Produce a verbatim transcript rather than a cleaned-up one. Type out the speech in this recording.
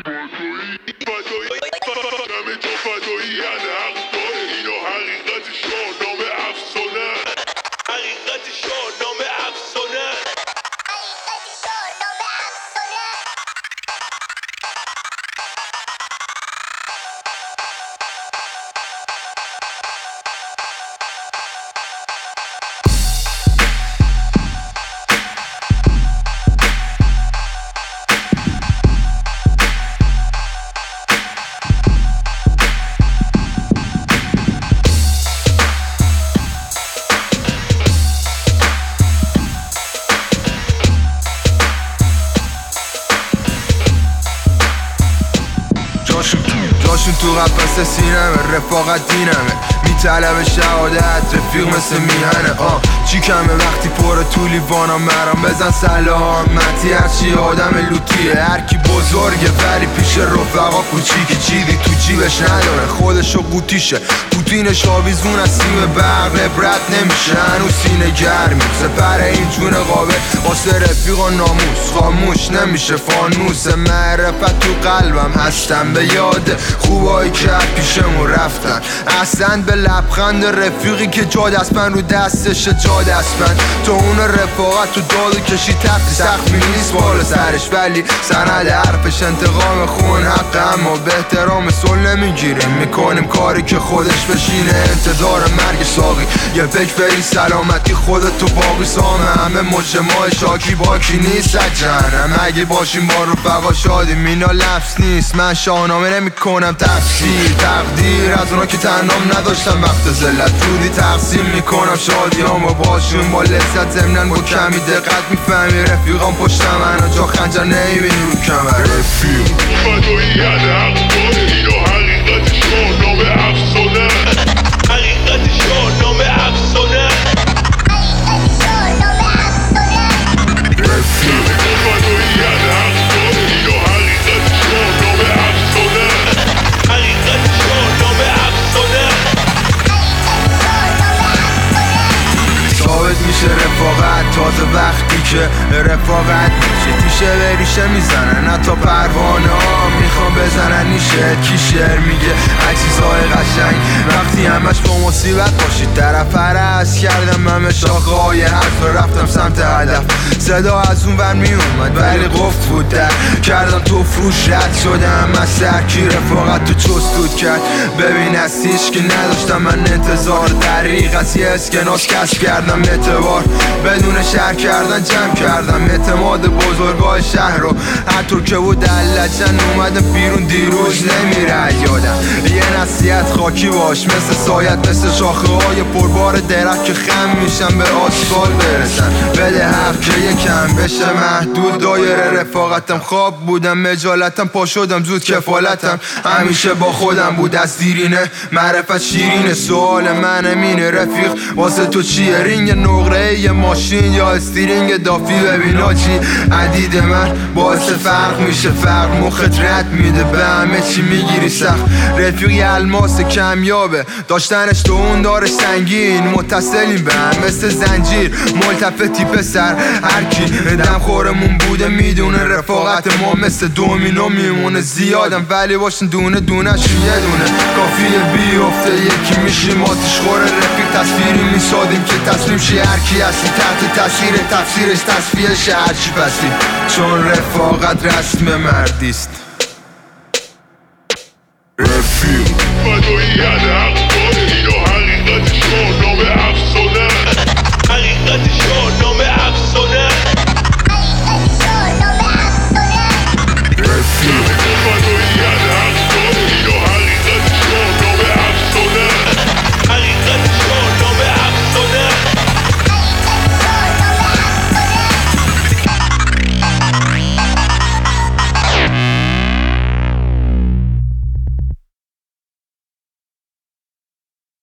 همه جا فدایی حق داره اینو حقیقت شاهنامه افسانه حقیقت شاهنامه افسانه جاشون تو قفص سینمه، رفاقت دینمه، میطلب شهادت رفیق مثل میهنه. آه چی کمه وقتی پر تو لیوانا مرام بزن سلامتی هرچی آدم لوتیه. هرکی بزرگه ولی پیش رفقا کوچیکی، چیزی تو جیبش نداره خودشو قوطیشه. پوتینش آویزون از سیم برق عبرت نمیشه، هنوز سینه گرمی سپر این جون قابل واسه رفیقا ناموس خاموش نمیشه. فانوس معرفت تو قلبم هستم، به یاد خوبایی که پیشمون رفتن. اصلا به لبخند رفیقی که جا دستمن رو دستش جا دستمن. تو اون رفاقت تو دادو کشی تفتی سخمی نیست بالا سرش، ولی سند حرفش انتقام خون حق. اما به احترام سل نمیگیریم، میکنیم کاری که خودش بشینه. انتظار مرگ ساقی یه فکر بری سلامتی خودت تو باقی سامه. همه مجموعه شاکی باکی نیست از جهنم. اگه باشیم با رفقا شادی مینا لفظ نیست. من شاهنامه نمی کنم تفسیر تقدیر از اونا که تنام نداشتم وقت ذلت. جودی تقسیم میکنم شادیام و باشون با لذت ضمنن با کمی دقت میفهمی رفیقام پشت من جا خنجر نمیبینی رو کمر. رفیق فدایی حق داره اینو حقیقت شاهنامه افسانه حقیقت شاهنامه افسانه رفیق فدایی حق داره اینو حقیقت شاهنامه افسانه حقیقت شاهنامه افسانه ثابت میشه رفاقت تازه وقتی که رفاقت میشه تیشه به ریشه میزنن. حتی پروانه ها میخوام بزنن نیشه. کی شعر میگه عزیزای قشنگ وقتی همش با مصیبت باشید. طرف هرس کردم همه شاخه های حرف رفتم سمت هدف. صدا از اون ور میومد ولی قفل بود در کردم تو فروش رد شدم از سرکی رفاقت تو چست دود کرد. ببین هستیش که نداشتم من انتظار دریق از یه اسکناس کسب کردم اعتبار. بدون شهر کردن جمع کردم اعتماد بزرگای شهر رو. هر طور که بود لجن اومدم بیرون دیروز نمیره یادم. یه نصیحت خاکی باش مثل سایت مثل شاخه های پربار درخت که خم میشن به آسفال برسن. بده حق که یکم بشه محدود دایره رفاقتم. خواب بودم مجالتم پا شدم زود کفالتم. همیشه با خودم بود از دیرینه معرفت شیرینه. سوال من امینه رفیق واسه تو چیه؟ رینگ نقره یه ماشین یا استیرینگ دافی؟ ببین آجی عدید من باعث فرق میشه. فرق مخت رد میده به همه چی میگیری سخت. رفیقی الماس کمیابه داشتنش تو اون داره سنگین. متصلیم به هم مثل زنجیر ملتفتی پسر. هرکی دم خورمون بوده میدونه رفاقت ما مثل دومینو میمونه. زیادم ولی باشن دونه دونهشون یه دونه کافیه بیفته یکی میشیم آتیش خور رفیق. تصویری میسادیم که تسلیم شی هرکی هستی تحت تاثیر تفسیرش تصفیه شه هرچی پسیم. چون رفاقت رسم مردیست. رفیق فدایی